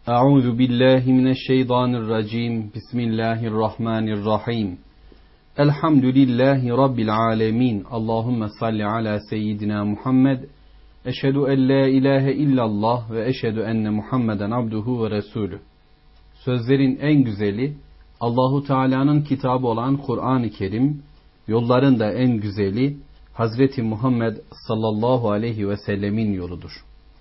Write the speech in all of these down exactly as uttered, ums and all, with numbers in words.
Euzu billahi mineşşeytanirracim. Bismillahirrahmanirrahim. Elhamdülillahi rabbil alamin. Allahumme salli ala seyyidina Muhammed. Eşhedü en la ilahe illallah ve eşhedü enne Muhammeden abduhu ve resulü. Sözlerin en güzeli Allahu Teala'nın kitabı olan Kur'an-ı Kerim, yolların da en güzeli Hazreti Muhammed sallallahu aleyhi ve sellemin yoludur.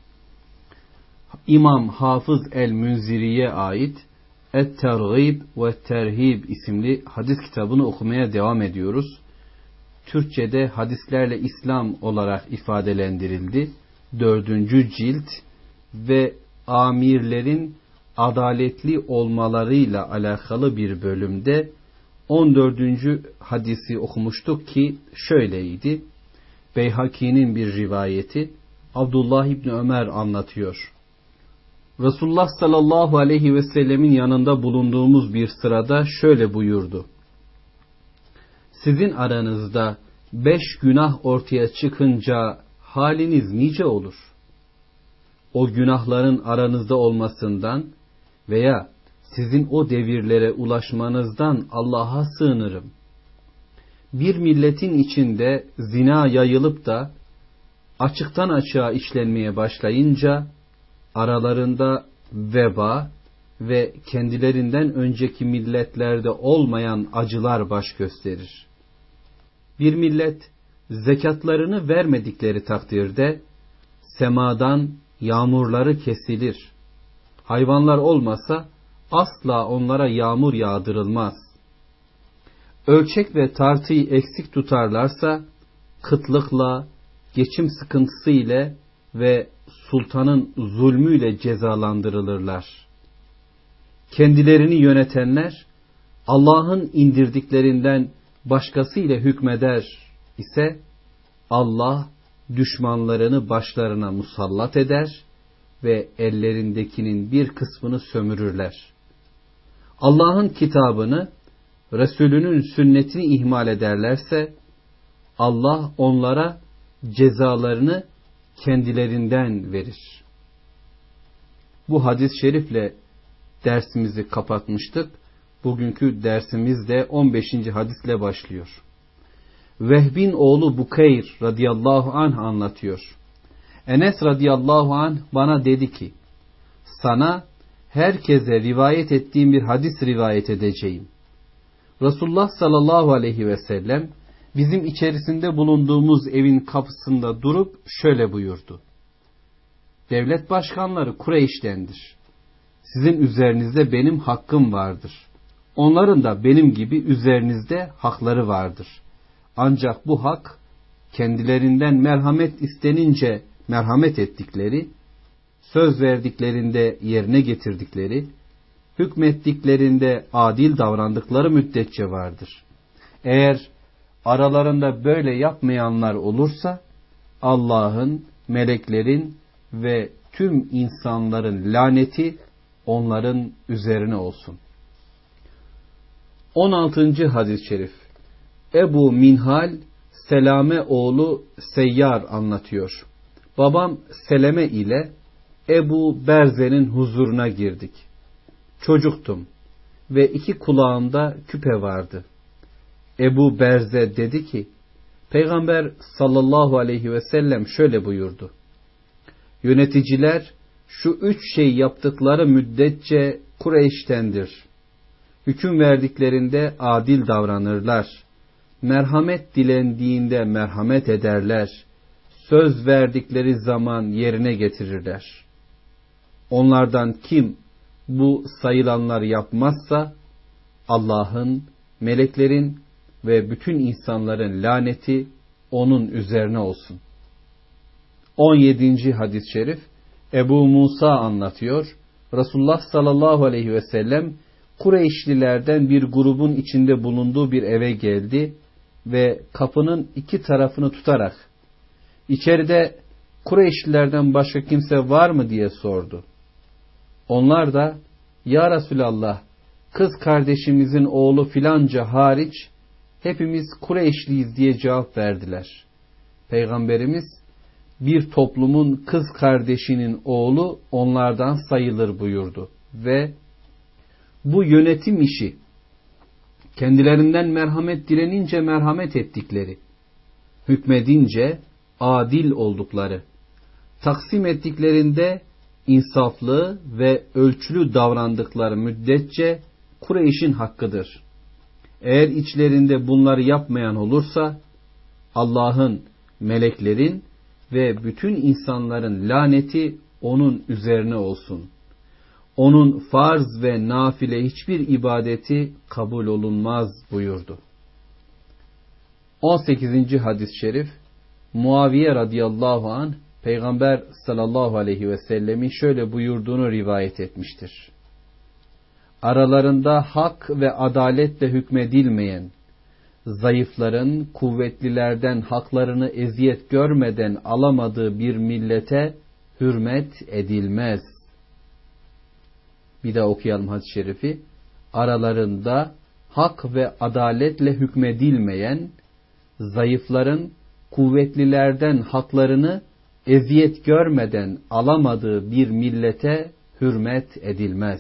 İmam Hafız el-Münziri'ye ait Et-Tergib ve Terhib isimli hadis kitabını okumaya devam ediyoruz. Türkçe'de hadislerle İslam olarak ifadelendirildi. Dördüncü cilt ve amirlerin adaletli olmalarıyla alakalı bir bölümde on dördüncü hadisi okumuştuk ki şöyleydi. Beyhaki'nin bir rivayeti, Abdullah İbni Ömer anlatıyor. Resulullah sallallahu aleyhi ve sellemin yanında bulunduğumuz bir sırada şöyle buyurdu. Sizin aranızda beş günah ortaya çıkınca haliniz nice olur? O günahların aranızda olmasından veya sizin o devirlere ulaşmanızdan Allah'a sığınırım. Bir milletin içinde zina yayılıp da açıktan açığa işlenmeye başlayınca aralarında veba ve kendilerinden önceki milletlerde olmayan acılar baş gösterir. Bir millet zekatlarını vermedikleri takdirde semadan yağmurları kesilir. Hayvanlar olmasa asla onlara yağmur yağdırılmaz. Ölçek ve tartıyı eksik tutarlarsa kıtlıkla, geçim sıkıntısı ile ve sultanın zulmüyle cezalandırılırlar. Kendilerini yönetenler Allah'ın indirdiklerinden başkasıyla hükmeder ise Allah düşmanlarını başlarına musallat eder ve ellerindekinin bir kısmını sömürürler. Allah'ın kitabını, Resulünün sünnetini ihmal ederlerse Allah onlara cezalarını kendilerinden verir. Bu hadis-i şerifle dersimizi kapatmıştık. Bugünkü dersimiz de on beşinci hadisle başlıyor. Vehb'in oğlu Bukeyr radıyallahu anh anlatıyor. Enes radıyallahu anh bana dedi ki, sana herkese rivayet ettiğim bir hadis rivayet edeceğim. Resulullah sallallahu aleyhi ve sellem bizim içerisinde bulunduğumuz evin kapısında durup şöyle buyurdu. Devlet başkanları Kureyş'tendir. Sizin üzerinizde benim hakkım vardır. Onların da benim gibi üzerinizde hakları vardır. Ancak bu hak kendilerinden merhamet istenince merhamet ettikleri, söz verdiklerinde yerine getirdikleri, hükmettiklerinde adil davrandıkları müddetçe vardır. Eğer aralarında böyle yapmayanlar olursa Allah'ın, meleklerin ve tüm insanların laneti onların üzerine olsun. on altıncı hadis-i şerif. Ebu Minhal Selame oğlu Seyyar anlatıyor. Babam Seleme ile Ebu Berze'nin huzuruna girdik. Çocuktum ve iki kulağımda küpe vardı. Ebu Berze dedi ki, Peygamber sallallahu aleyhi ve sellem şöyle buyurdu. Yöneticiler şu üç şey yaptıkları müddetçe Kureyş'tendir. Hüküm verdiklerinde adil davranırlar. Merhamet dilendiğinde merhamet ederler. Söz verdikleri zaman yerine getirirler. Onlardan kim bu sayılanlar yapmazsa Allah'ın, meleklerin ve bütün insanların laneti onun üzerine olsun. on yedinci hadis-i şerif. Ebu Musa anlatıyor. Resulullah sallallahu aleyhi ve sellem Kureyşlilerden bir grubun içinde bulunduğu bir eve geldi ve kapının iki tarafını tutarak içeride Kureyşlilerden başka kimse var mı diye sordu. Onlar da ya Resulallah, kız kardeşimizin oğlu filanca hariç hepimiz Kureyşliyiz diye cevap verdiler. Peygamberimiz bir toplumun kız kardeşinin oğlu onlardan sayılır buyurdu. ve bu yönetim işi kendilerinden merhamet dilenince merhamet ettikleri, hükmedince adil oldukları, taksim ettiklerinde insaflı ve ölçülü davrandıkları müddetçe Kureyş'in hakkıdır. Eğer içlerinde bunları yapmayan olursa Allah'ın, meleklerin ve bütün insanların laneti onun üzerine olsun. Onun farz ve nafile hiçbir ibadeti kabul olunmaz buyurdu. on sekizinci hadis-i şerif, Muaviye radıyallahu anh Peygamber sallallahu aleyhi ve sellemin şöyle buyurduğunu rivayet etmiştir. Aralarında hak ve adaletle hükmedilmeyen, zayıfların kuvvetlilerden haklarını eziyet görmeden alamadığı bir millete hürmet edilmez. Bir daha okuyalım hadis-i şerifi. Aralarında hak ve adaletle hükmedilmeyen, zayıfların kuvvetlilerden haklarını eziyet görmeden alamadığı bir millete hürmet edilmez.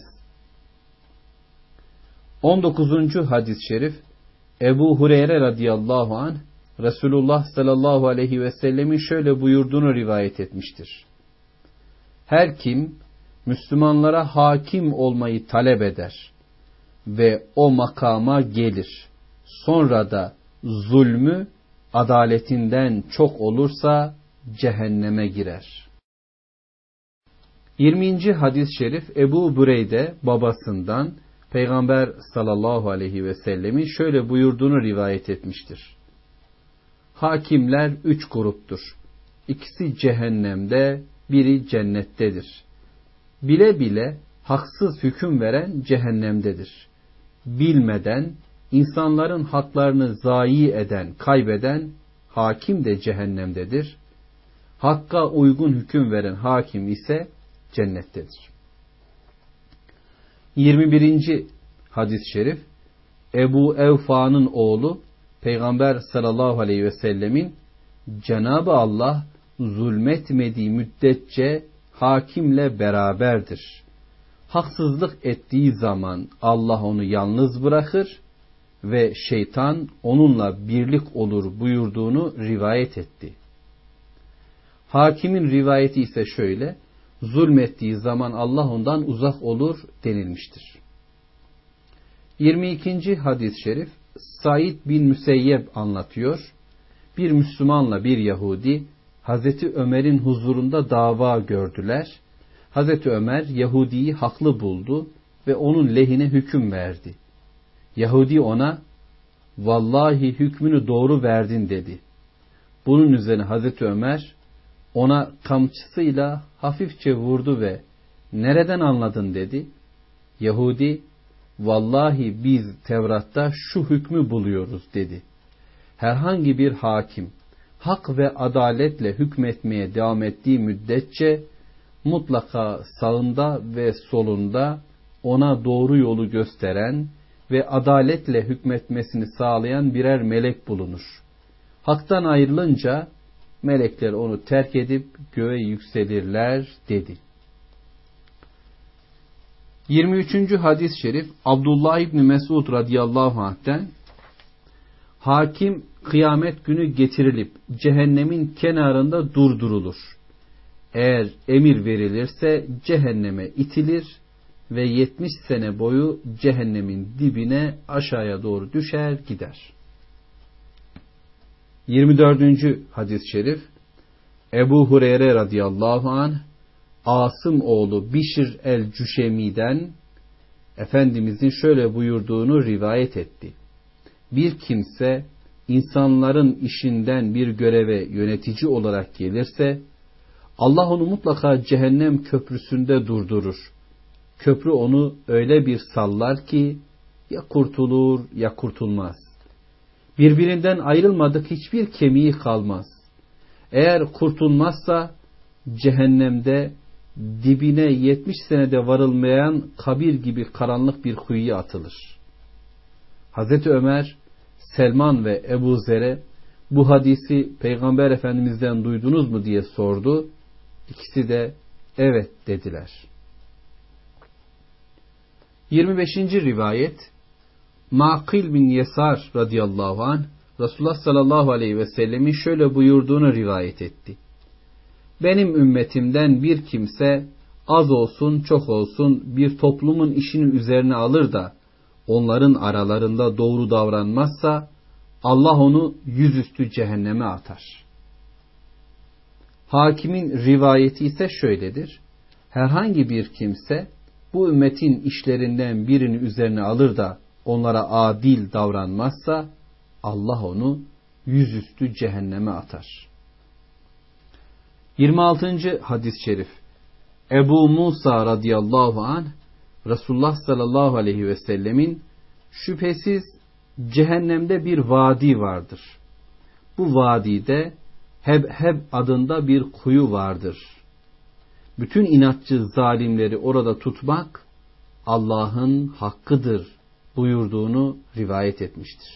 on dokuzuncu hadis-i şerif, Ebu Hureyre radıyallahu anh Resulullah sallallahu aleyhi ve sellemin şöyle buyurduğunu rivayet etmiştir. Her kim Müslümanlara hakim olmayı talep eder ve o makama gelir, sonra da zulmü adaletinden çok olursa cehenneme girer. yirminci hadis-i şerif, Ebu Bureyde babasından Peygamber sallallahu aleyhi ve sellemin şöyle buyurduğunu rivayet etmiştir. Hakimler üç gruptur. İkisi cehennemde, biri cennettedir. Bile bile haksız hüküm veren cehennemdedir. Bilmeden insanların haklarını zayi eden, kaybeden hakim de cehennemdedir. Hakka uygun hüküm veren hakim ise cennettedir. yirmi birinci hadis-i şerif, Ebu Evfa'nın oğlu Peygamber sallallahu aleyhi ve sellemin Cenab-ı Allah zulmetmediği müddetçe hakimle beraberdir. Haksızlık ettiği zaman Allah onu yalnız bırakır ve şeytan onunla birlik olur buyurduğunu rivayet etti. Hakimin rivayeti ise şöyle, zulmettiği zaman Allah ondan uzak olur denilmiştir. yirmi ikinci hadis-i şerif, Said bin Müseyyeb anlatıyor. Bir Müslümanla bir Yahudi Hazreti Ömer'in huzurunda dava gördüler. Hazreti Ömer Yahudi'yi haklı buldu ve onun lehine hüküm verdi. Yahudi ona, vallahi hükmünü doğru verdin dedi. Bunun üzerine Hazreti Ömer ona kamçısıyla hafifçe vurdu ve nereden anladın dedi. Yahudi, vallahi biz Tevrat'ta şu hükmü buluyoruz dedi. Herhangi bir hakim hak ve adaletle hükmetmeye devam ettiği müddetçe mutlaka sağında ve solunda ona doğru yolu gösteren ve adaletle hükmetmesini sağlayan birer melek bulunur. Haktan ayrılınca melekler onu terk edip göğe yükselirler dedi. yirmi üçüncü hadis-i şerif, Abdullah İbni Mesud radıyallahu anh'ten, hakim kıyamet günü getirilip cehennemin kenarında durdurulur. Eğer emir verilirse cehenneme itilir ve yetmiş sene boyu cehennemin dibine aşağıya doğru düşer gider. yirmi dördüncü hadis-i şerif, Ebu Hureyre radıyallahu anh Asım oğlu Bişir el-Cüşemi'den Efendimizin şöyle buyurduğunu rivayet etti. Bir kimse insanların işinden bir göreve yönetici olarak gelirse Allah onu mutlaka cehennem köprüsünde durdurur. Köprü onu öyle bir sallar ki ya kurtulur ya kurtulmaz. Birbirinden ayrılmadık hiçbir kemiği kalmaz. Eğer kurtulmazsa cehennemde dibine yetmiş senede varılmayan kabir gibi karanlık bir kuyuya atılır. Hazreti Ömer, Selman ve Ebu Zer'e bu hadisi Peygamber Efendimiz'den duydunuz mu diye sordu. İkisi de evet dediler. yirmi beşinci rivayet Ma'kil bin Yesar radıyallahu anh Resulullah sallallahu aleyhi ve sellemin şöyle buyurduğunu rivayet etti. Benim ümmetimden bir kimse az olsun çok olsun bir toplumun işini üzerine alır da onların aralarında doğru davranmazsa Allah onu yüzüstü cehenneme atar. Hakimin rivayeti ise şöyledir. Herhangi bir kimse bu ümmetin işlerinden birini üzerine alır da onlara adil davranmazsa Allah onu yüzüstü cehenneme atar. yirmi altıncı hadis-i şerif Ebu Musa radıyallahu anh Resulullah sallallahu aleyhi ve sellemin şüphesiz cehennemde bir vadi vardır. Bu vadide Hebheb adında bir kuyu vardır. Bütün inatçı zalimleri orada tutmak Allah'ın hakkıdır buyurduğunu rivayet etmiştir.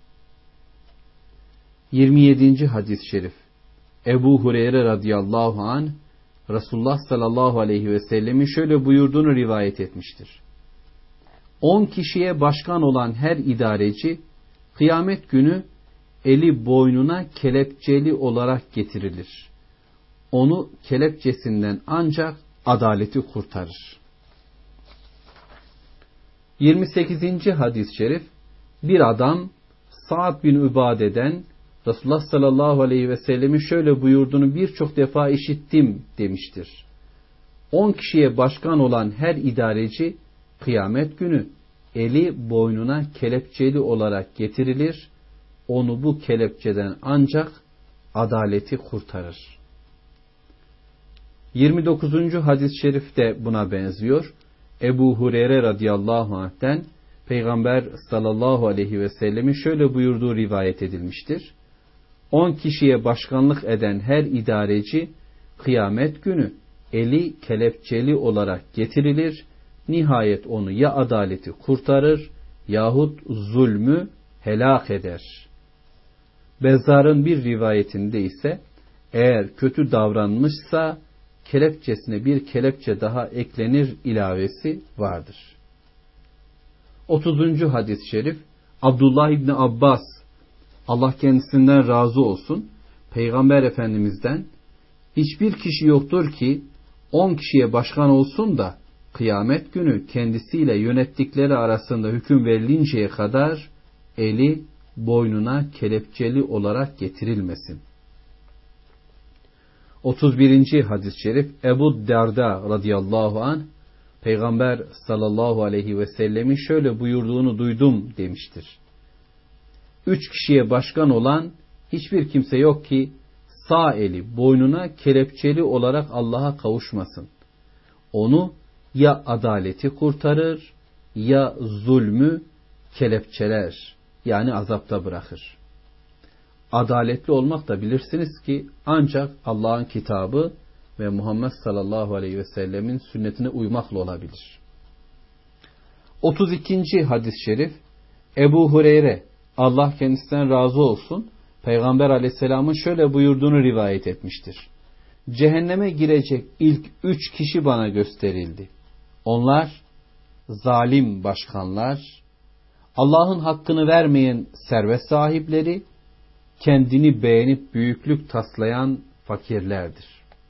yirmi yedinci hadis-i şerif Ebu Hureyre radıyallahu anh Resulullah sallallahu aleyhi ve sellemin şöyle buyurduğunu rivayet etmiştir. On kişiye başkan olan her idareci kıyamet günü eli boynuna kelepçeli olarak getirilir. Onu kelepçesinden ancak adaleti kurtarır. yirmi sekizinci hadis-i şerif bir adam Sa'd bin Übade'den Resulullah sallallahu aleyhi ve sellemin şöyle buyurduğunu birçok defa işittim demiştir. On kişiye başkan olan her idareci kıyamet günü eli boynuna kelepçeli olarak getirilir. Onu bu kelepçeden ancak adaleti kurtarır. yirmi dokuzuncu hadis-i şerif de buna benziyor. Ebu Hureyre radıyallahu anh'ten Peygamber sallallahu aleyhi ve sellemin şöyle buyurduğu rivayet edilmiştir. On kişiye başkanlık eden her idareci kıyamet günü eli kelepçeli olarak getirilir. Nihayet onu ya adaleti kurtarır yahut zulmü helak eder. Bezzar'ın bir rivayetinde ise eğer kötü davranmışsa kelepçesine bir kelepçe daha eklenir ilavesi vardır. otuzuncu hadis-i şerif Abdullah İbni Abbas Allah kendisinden razı olsun Peygamber Efendimiz'den hiçbir kişi yoktur ki on kişiye başkan olsun da kıyamet günü kendisiyle yönettikleri arasında hüküm verilinceye kadar eli boynuna kelepçeli olarak getirilmesin. otuz birinci hadis-i şerif Ebu Derda radıyallahu anh Peygamber sallallahu aleyhi ve sellemin şöyle buyurduğunu duydum demiştir. Üç kişiye başkan olan hiçbir kimse yok ki sağ eli boynuna kelepçeli olarak Allah'a kavuşmasın. Onu ya adaleti kurtarır ya zulmü kelepçeler yani azapta bırakır. Adaletli olmak da bilirsiniz ki ancak Allah'ın kitabı ve Muhammed sallallahu aleyhi ve sellemin sünnetine uymakla olabilir. otuz ikinci hadis-i şerif Ebu Hureyre Allah kendisinden razı olsun Peygamber aleyhisselamın şöyle buyurduğunu rivayet etmiştir. Cehenneme girecek ilk üç kişi bana gösterildi. Onlar zalim başkanlar, Allah'ın hakkını vermeyen servet sahipleri, kendini beğenip büyüklük taslayan fakirlerdir.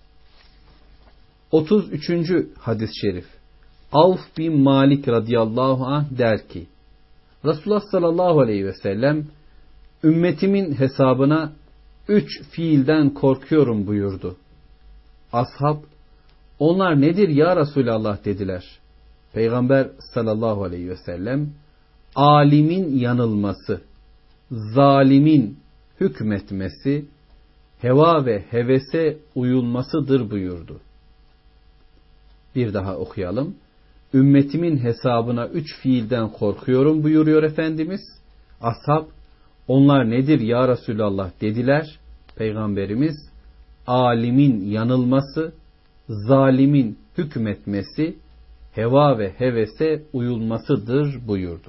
otuz üçüncü hadis-i şerif Avf bin Malik radıyallahu anh der ki Resulullah sallallahu aleyhi ve sellem ümmetimin hesabına üç fiilden korkuyorum buyurdu. Ashab onlar nedir ya Resulallah dediler. Peygamber sallallahu aleyhi ve sellem alimin yanılması, zalimin hükmetmesi, heva ve hevese uyulmasıdır buyurdu. Bir daha okuyalım. Ümmetimin hesabına üç fiilden korkuyorum buyuruyor Efendimiz. Ashab onlar nedir ya Resulallah dediler. Peygamberimiz alimin yanılması, zalimin hükmetmesi, heva ve hevese uyulmasıdır buyurdu.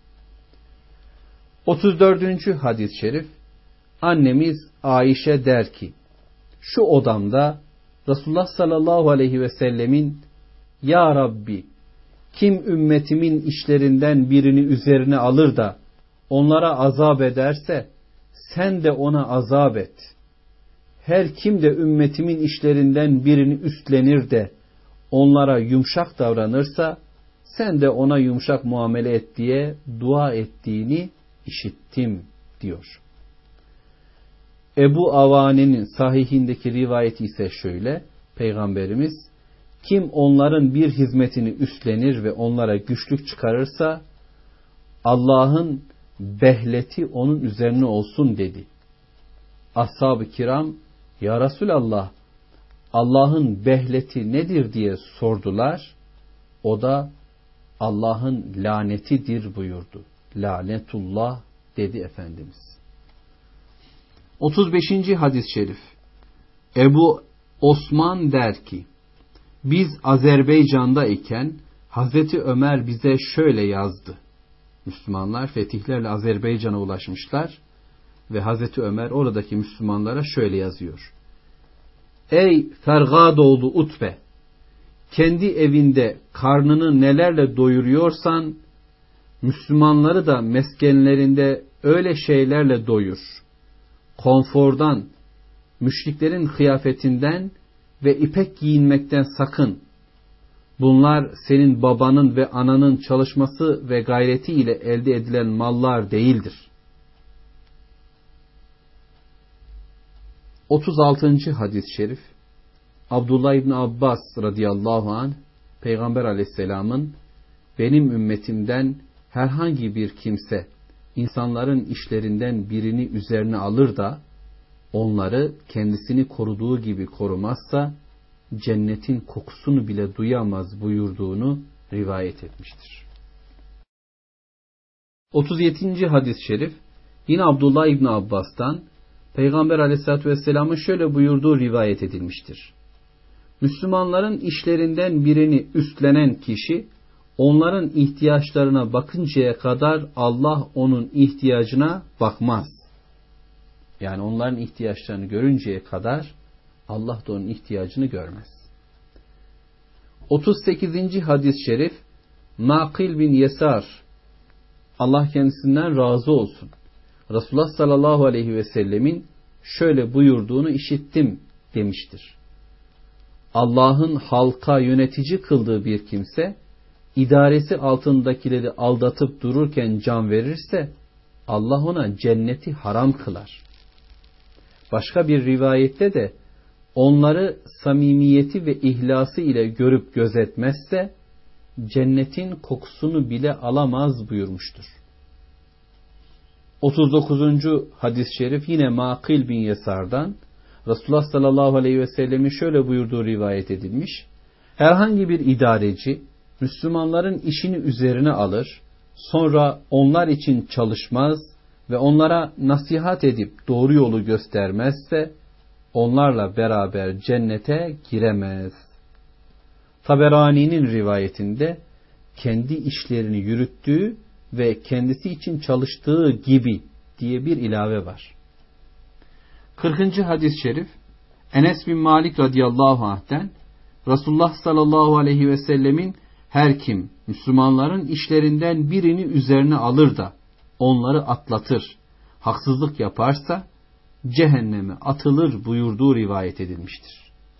otuz dördüncü hadis-i şerif annemiz Ayşe der ki şu odamda Resulullah sallallahu aleyhi ve sellemin ya Rabbi kim ümmetimin işlerinden birini üzerine alır da onlara azap ederse sen de ona azap et. Her kim de ümmetimin işlerinden birini üstlenir de onlara yumuşak davranırsa sen de ona yumuşak muamele et diye dua ettiğini işittim diyor. Ebu Avane'nin sahihindeki rivayeti ise şöyle: Peygamberimiz, kim onların bir hizmetini üstlenir ve onlara güçlük çıkarırsa Allah'ın behleti onun üzerine olsun dedi. Ashab-ı kiram, ya Resulallah, Allah'ın behleti nedir diye sordular. O da Allah'ın lanetidir buyurdu. Lanetullah dedi Efendimiz. otuz beşinci hadis-i şerif. Ebu Osman der ki, biz Azerbaycan'da iken Hazreti Ömer bize şöyle yazdı. Müslümanlar fetihlerle Azerbaycan'a ulaşmışlar ve Hazreti Ömer oradaki Müslümanlara şöyle yazıyor. Ey Fergadoğlu Utbe! Kendi evinde karnını nelerle doyuruyorsan, Müslümanları da meskenlerinde öyle şeylerle doyur. Konfordan, müşriklerin kıyafetinden ve ipek giyinmekten sakın. Bunlar senin babanın ve ananın çalışması ve gayretiyle elde edilen mallar değildir. otuz altıncı hadis-i şerif. Abdullah İbni Abbas radıyallahu anh, Peygamber aleyhisselamın, benim ümmetimden herhangi bir kimse insanların işlerinden birini üzerine alır da onları kendisini koruduğu gibi korumazsa cennetin kokusunu bile duyamaz buyurduğunu rivayet etmiştir. otuz yedinci hadis-i şerif yine Abdullah İbni Abbas'tan Peygamber aleyhissalatü vesselamın şöyle buyurduğu rivayet edilmiştir. Müslümanların işlerinden birini üstlenen kişi onların ihtiyaçlarına bakıncaya kadar Allah onun ihtiyacına bakmaz. Yani onların ihtiyaçlarını görünceye kadar Allah da onun ihtiyacını görmez. otuz sekizinci hadis-i şerif Makil bin Yesar, Allah kendisinden razı olsun, Resulullah sallallahu aleyhi ve sellemin şöyle buyurduğunu işittim demiştir. Allah'ın halka yönetici kıldığı bir kimse idaresi altındakileri aldatıp dururken can verirse Allah ona cenneti haram kılar. Başka bir rivayette de onları samimiyeti ve ihlası ile görüp gözetmezse cennetin kokusunu bile alamaz buyurmuştur. otuz dokuzuncu hadis-i şerif yine Makil bin Yesar'dan Resulullah sallallahu aleyhi ve sellemin şöyle buyurduğu rivayet edilmiş. Herhangi bir idareci Müslümanların işini üzerine alır, sonra onlar için çalışmaz ve onlara nasihat edip doğru yolu göstermezse onlarla beraber cennete giremez. Taberani'nin rivayetinde kendi işlerini yürüttüğü ve kendisi için çalıştığı gibi diye bir ilave var. kırkıncı hadis-i şerif Enes bin Malik radıyallahu anh'ten Resulullah sallallahu aleyhi ve sellemin her kim Müslümanların işlerinden birini üzerine alır da onları atlatır, haksızlık yaparsa cehenneme atılır buyurduğu rivayet edilmiştir.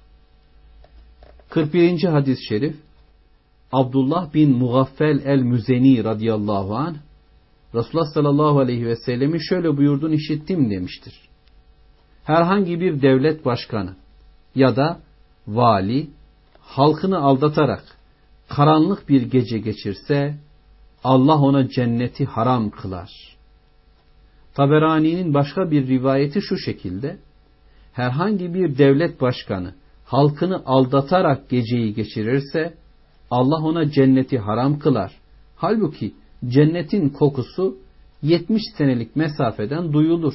kırk birinci hadis-i şerif Abdullah bin Mugaffel el-Müzeni radıyallahu anh Resulullah sallallahu aleyhi ve sellemin şöyle buyurduğunu işittim demiştir. Herhangi bir devlet başkanı ya da vali halkını aldatarak karanlık bir gece geçirse Allah ona cenneti haram kılar. Taberani'nin başka bir rivayeti şu şekilde: herhangi bir devlet başkanı halkını aldatarak geceyi geçirirse Allah ona cenneti haram kılar. Halbuki cennetin kokusu yetmiş senelik mesafeden duyulur.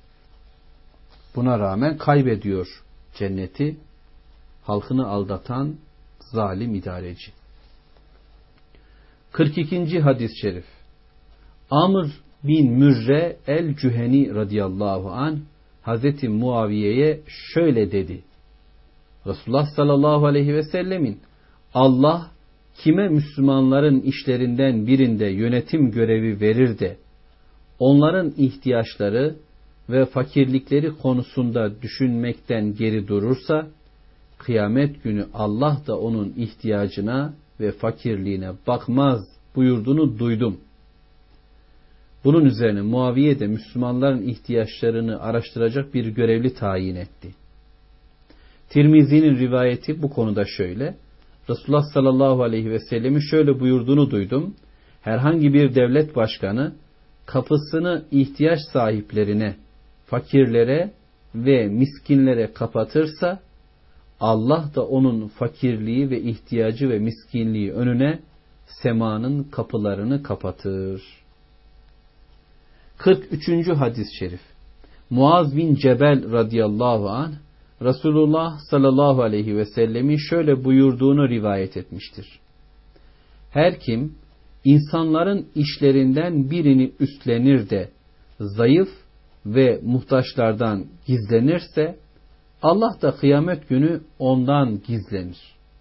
Buna rağmen kaybediyor cenneti halkını aldatan zalim idareci. kırk ikinci hadis-i şerif Amr bin Mürre el-Cüheni radıyallahu anh Hazreti Muaviye'ye şöyle dedi. Resulullah sallallahu aleyhi ve sellemin Allah kime Müslümanların işlerinden birinde yönetim görevi verir de onların ihtiyaçları ve fakirlikleri konusunda düşünmekten geri durursa, kıyamet günü Allah da onun ihtiyacına ve fakirliğine bakmaz buyurduğunu duydum. Bunun üzerine Muaviye de Müslümanların ihtiyaçlarını araştıracak bir görevli tayin etti. Tirmizi'nin rivayeti bu konuda şöyle: Resulullah sallallahu aleyhi ve sellemin şöyle buyurduğunu duydum. Herhangi bir devlet başkanı kapısını ihtiyaç sahiplerine, fakirlere ve miskinlere kapatırsa, Allah da onun fakirliği ve ihtiyacı ve miskinliği önüne semanın kapılarını kapatır. kırk üçüncü hadis-i şerif. Muaz bin Cebel radıyallahu anh, Resulullah sallallahu aleyhi ve sellemin şöyle buyurduğunu rivayet etmiştir. Her kim insanların işlerinden birini üstlenir de zayıf ve muhtaçlardan gizlenirse, Allah da kıyamet günü ondan gizlenir.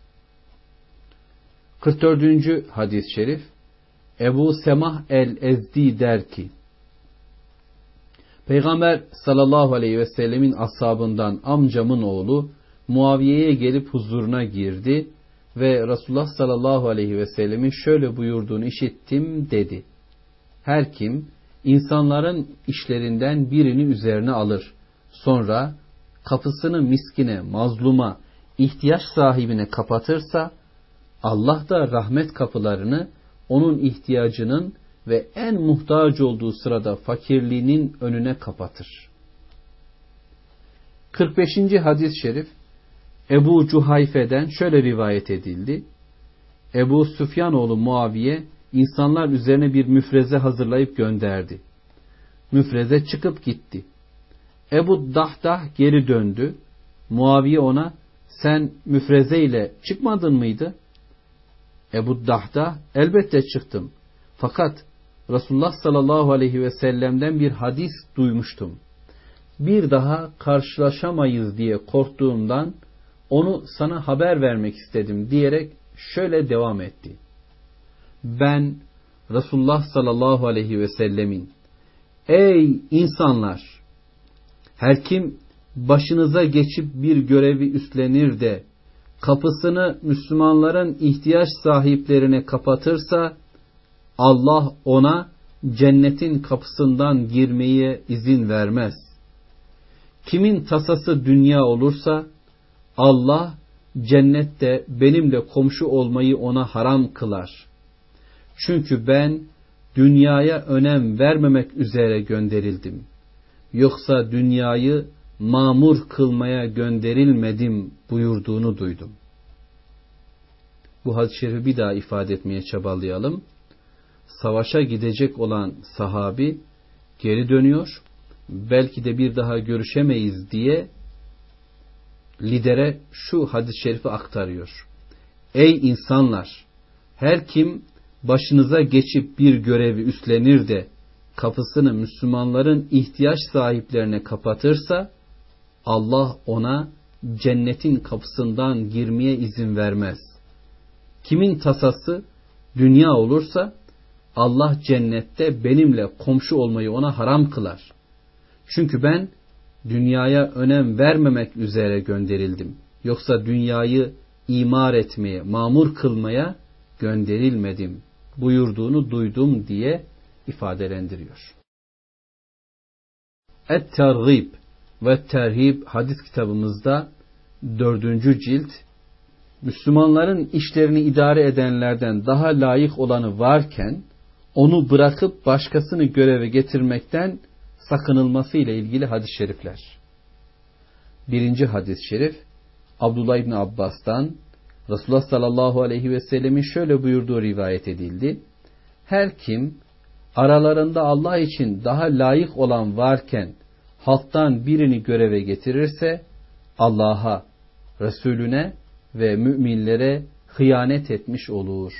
kırk dördüncü hadis-i şerif. Ebu Semah el-Ezdi der ki, Peygamber sallallahu aleyhi ve sellemin ashabından amcamın oğlu Muaviye'ye gelip huzuruna girdi ve Resulullah sallallahu aleyhi ve sellemin şöyle buyurduğunu işittim dedi. Her kim insanların işlerinden birini üzerine alır, sonra kapısını miskine, mazluma, ihtiyaç sahibine kapatırsa, Allah da rahmet kapılarını onun ihtiyacının ve en muhtaç olduğu sırada fakirliğinin önüne kapatır. kırk beşinci hadis-i şerif. Ebu Cuhayfe'den şöyle rivayet edildi. Ebu Süfyanoğlu Muaviye insanlar üzerine bir müfreze hazırlayıp gönderdi. Müfreze çıkıp gitti. Ebu Dahdah geri döndü. Muaviye ona, sen müfreze ile çıkmadın mıydı? Ebu Dahdah, elbette çıktım. Fakat Resulullah sallallahu aleyhi ve sellem'den bir hadis duymuştum. Bir daha karşılaşamayız diye korktuğumdan onu sana haber vermek istedim diyerek şöyle devam etti. Ben Resulullah sallallahu aleyhi ve sellemin, ey insanlar! Her kim başınıza geçip bir görevi üstlenir de kapısını Müslümanların ihtiyaç sahiplerine kapatırsa, Allah ona cennetin kapısından girmeye izin vermez. Kimin tasası dünya olursa, Allah cennette benimle komşu olmayı ona haram kılar. Çünkü ben dünyaya önem vermemek üzere gönderildim. Yoksa dünyayı mamur kılmaya gönderilmedim buyurduğunu duydum. Bu hadis-i şerifi bir daha ifade etmeye çabalayalım. Savaşa gidecek olan sahabi geri dönüyor. Belki de bir daha görüşemeyiz diye lidere şu hadis-i şerifi aktarıyor. Ey insanlar! Her kim başınıza geçip bir görevi üstlenir de kapısını Müslümanların ihtiyaç sahiplerine kapatırsa, Allah ona cennetin kapısından girmeye izin vermez. Kimin tasası dünya olursa, Allah cennette benimle komşu olmayı ona haram kılar. Çünkü ben dünyaya önem vermemek üzere gönderildim. Yoksa dünyayı imar etmeye, mamur kılmaya gönderilmedim buyurduğunu duydum diye ifadelendiriyor. Et-Tergib ve Terhib hadis kitabımızda dördüncü cilt, Müslümanların işlerini idare edenlerden daha layık olanı varken onu bırakıp başkasını göreve getirmekten sakınılması ile ilgili hadis-i şerifler. Birinci hadis-i şerif Abdullah İbni Abbas'tan Resulullah sallallahu aleyhi ve sellemin şöyle buyurduğu rivayet edildi. Her kim aralarında Allah için daha layık olan varken halktan birini göreve getirirse Allah'a, Resulüne ve müminlere hıyanet etmiş olur.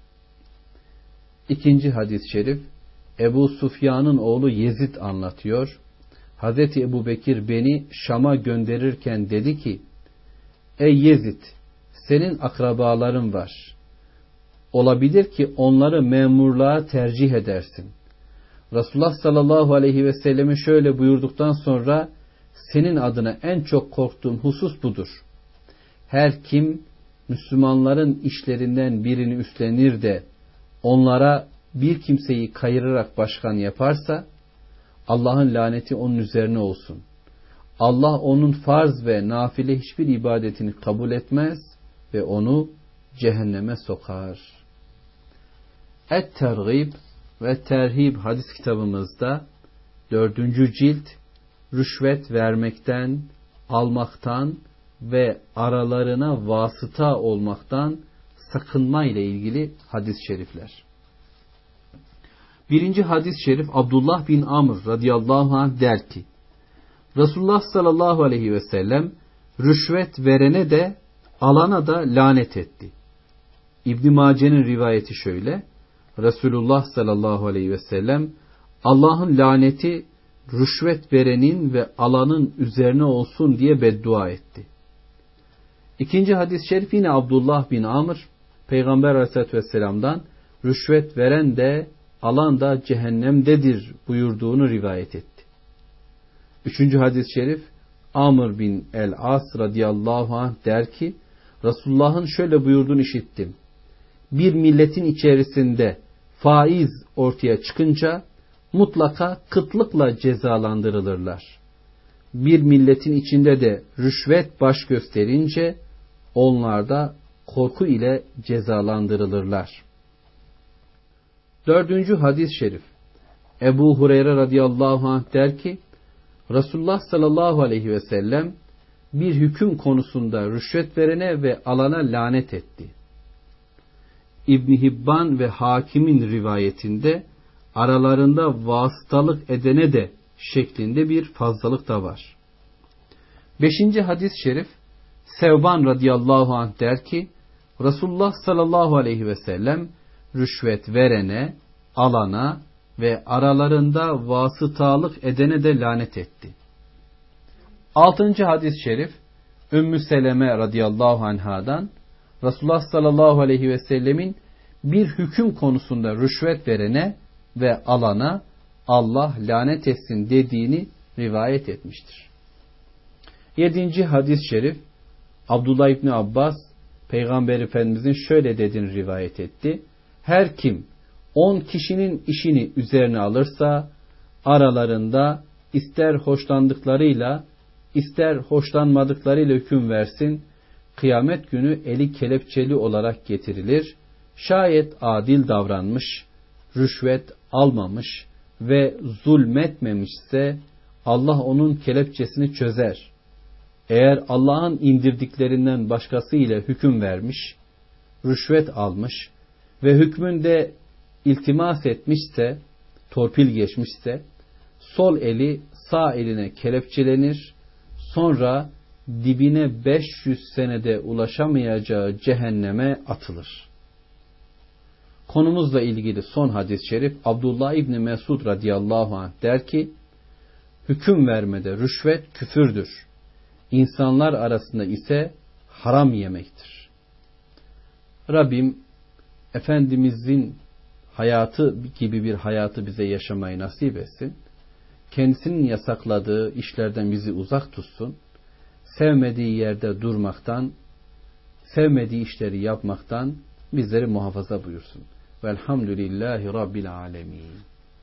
İkinci hadis-i şerif Ebu Sufyan'ın oğlu Yezid anlatıyor. Hazreti Ebu Bekir beni Şam'a gönderirken dedi ki, ey Yezid, senin akrabaların var. Olabilir ki onları memurluğa tercih edersin. Resulullah sallallahu aleyhi ve sellem'e şöyle buyurduktan sonra senin adına en çok korktuğum husus budur. Her kim Müslümanların işlerinden birini üstlenir de onlara bir kimseyi kayırarak başkan yaparsa Allah'ın laneti onun üzerine olsun. Allah onun farz ve nafile hiçbir ibadetini kabul etmez ve onu cehenneme sokar. Et-Tergib ve Terhib hadis kitabımızda dördüncü cilt rüşvet vermekten, almaktan ve aralarına vasıta olmaktan sakınma ile ilgili hadis-i şerifler. Birinci hadis-i şerif Abdullah bin Amr radıyallahu anh der ki, Resulullah sallallahu aleyhi ve sellem rüşvet verene de alana da lanet etti. İbn Mace'nin rivayeti şöyle: Resulullah sallallahu aleyhi ve sellem Allah'ın laneti rüşvet verenin ve alanın üzerine olsun diye beddua etti. İkinci hadis-i şerif yine Abdullah bin Amr Peygamber aleyhissalatü vesselam'dan rüşvet veren de alan da cehennemdedir buyurduğunu rivayet etti. Üçüncü hadis-i şerif Amr bin el-As radıyallahu anh der ki, Resulullah'ın şöyle buyurduğunu işittim. Bir milletin içerisinde faiz ortaya çıkınca mutlaka kıtlıkla cezalandırılırlar. Bir milletin içinde de rüşvet baş gösterince onlar da korku ile cezalandırılırlar. Dördüncü hadis-i şerif Ebu Hureyre radıyallahu anh der ki, Resulullah sallallahu aleyhi ve sellem bir hüküm konusunda rüşvet verene ve alana lanet etti. İbn Hibban ve Hakim'in rivayetinde aralarında vasıtalık edene de şeklinde bir fazlalık da var. Beşinci hadis-i şerif Sevban radıyallahu anh der ki, Resulullah sallallahu aleyhi ve sellem rüşvet verene, alana ve aralarında vasıtalık edene de lanet etti. Altıncı hadis-i şerif Ümmü Seleme radıyallahu anhadan Resulullah sallallahu aleyhi ve sellemin bir hüküm konusunda rüşvet verene ve alana Allah lanet etsin dediğini rivayet etmiştir. Yedinci hadis-i şerif Abdullah İbni Abbas Peygamber Efendimizin şöyle dediğini rivayet etti. Her kim on kişinin işini üzerine alırsa aralarında ister hoşlandıklarıyla ister hoşlanmadıklarıyla hüküm versin, kıyamet günü eli kelepçeli olarak getirilir. Şayet adil davranmış, rüşvet almamış ve zulmetmemişse Allah onun kelepçesini çözer. Eğer Allah'ın indirdiklerinden başkası ile hüküm vermiş, rüşvet almış ve hükmünde iltimas etmişse, torpil geçmişse, sol eli sağ eline kelepçelenir, sonra dibine beş yüz senede ulaşamayacağı cehenneme atılır. Konumuzla ilgili son hadis-i şerif Abdullah İbni Mesud radıyallahu anh der ki, hüküm vermede rüşvet küfürdür. İnsanlar arasında ise haram yemektir. Rabbim Efendimizin hayatı gibi bir hayatı bize yaşamayı nasip etsin. Kendisinin yasakladığı işlerden bizi uzak tutsun. Sevmediği yerde durmaktan, sevmediği işleri yapmaktan bizleri muhafaza buyursun. Velhamdülillahi Rabbil alemin.